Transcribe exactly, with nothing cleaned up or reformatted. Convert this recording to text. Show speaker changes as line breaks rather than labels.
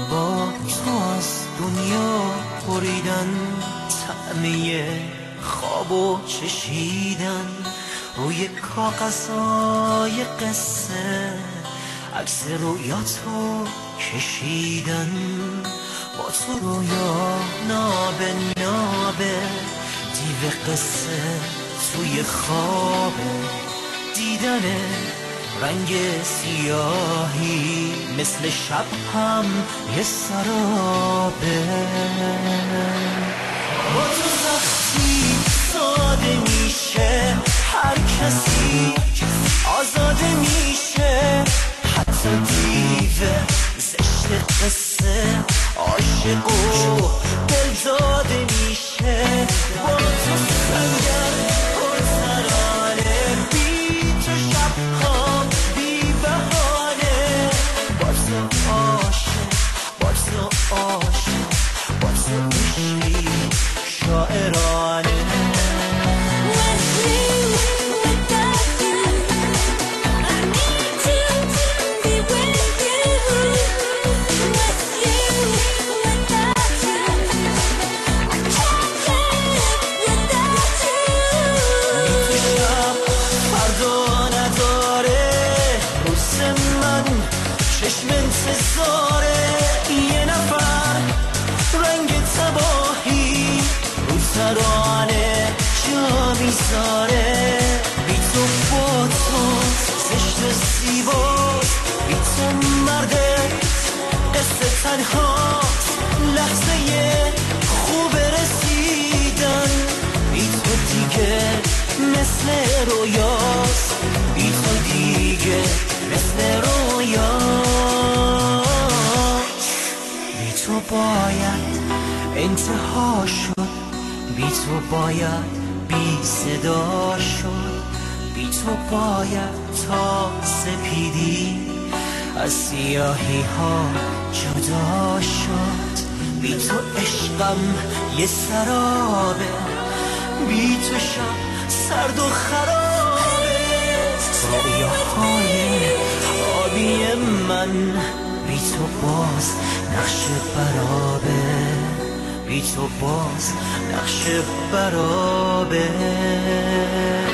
با تو از دنیا بریدن، طعمه خواب و چشیدن، روی کاغذهای قصه عکس رویاتو کشیدن، با تو رویا نابه نابه، دیو قصه توی خوابه، دیدن رنگ سیاهی مثل شب هم یه سرابه. با تو وقتی ساده میشه هر کسی آزاده میشه، حتی دیو زشت قصه عاشق و دلزاده میشه. با تو سنگر پر ترانه، بی تو شبها بی بهانه، با تو عاشق با تو عاشق با تو عشقی شاعرانه. چشم انتظاره یه نفر رنگ تباهی رو ترانه جا میذاره، بی تو با تو زشت و زیباست، بی تو مردت قصه تنهاست، لحظه خوب رسیدن، بی تو دیگه مثل رویاست، بی تو دیگه مثل رویاست. بی تو باید انتها شد، بی تو باید بی صدا شد، بی تو باید تا سپیدی از سیاهی ها جدا شد، بی تو عشقم یه سرابه، بی تو شب سرد و خرابه، رویاهای آبی من بی تو باز نقش برابه، بی تو باز نقش برابه.